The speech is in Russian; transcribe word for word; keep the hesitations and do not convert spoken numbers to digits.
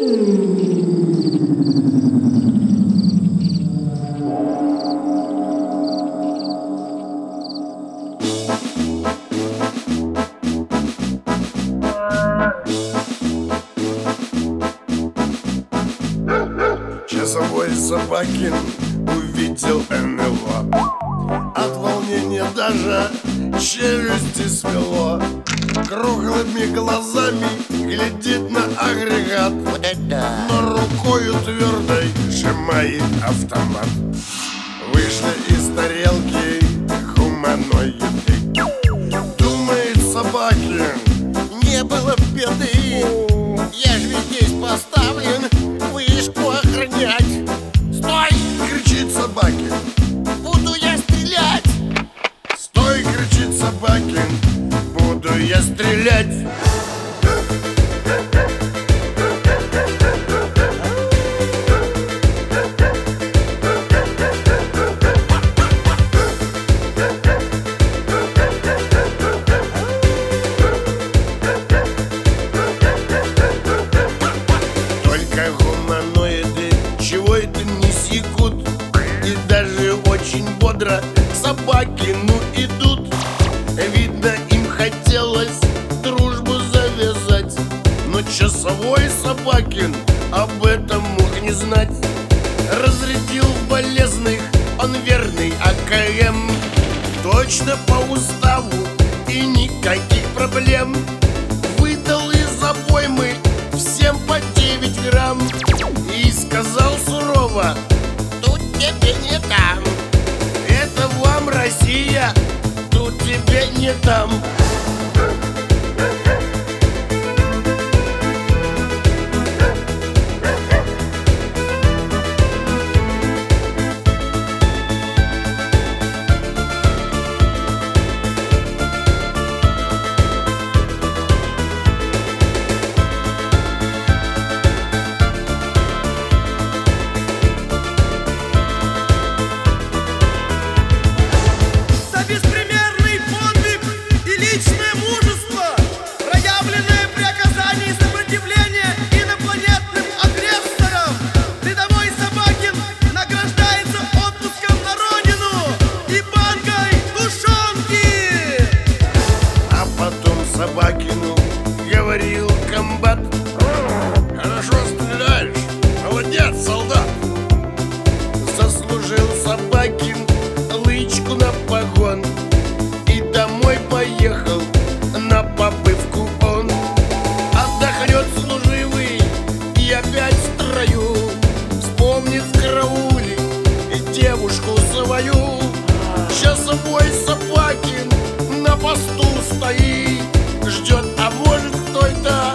Часовой Собакин увидел эн эл о. От волнения даже челюсти свело. Круглыми глазами глядит на агрегат, Вот это! но рукою твердой сжимает автомат. Вышли из тарелки гуманоиды. Думает Собакин, Не было беды. Я же ведь здесь поставлен вышку охранять. Стой! кричит Собакин. Буду я стрелять! Стой, кричит Собакин, буду я стрелять. Только гуманоиды чего это не секут, и даже очень бодро к Собакину идут. Видно, им хотелось дружбу завязать, но часовой Собакин об этом мог не знать. Разрядил в болезных он верный а ка эм, точно по уставу и никаких проблем. Выдал из обоймы всем по девять грамм и сказал сурово: Тут тебе не там. это вам Россия, тут тебе не там. За беспримерный подвиг и личное мужество, проявленное при оказании сопротивления инопланетным агрессорам, рядовой Собакин награждается отпуском на родину и банкой тушенки. А потом Собакину говорил комбат: хорошо стреляешь, молодец, солдат. Заслужил Собакин лычку на погон и домой поехал на побывку он. Отдохнет служивый и опять в строю, вспомнит в карауле и девушку свою. Часовой Собакин на посту стоит, ждет, а может кто-то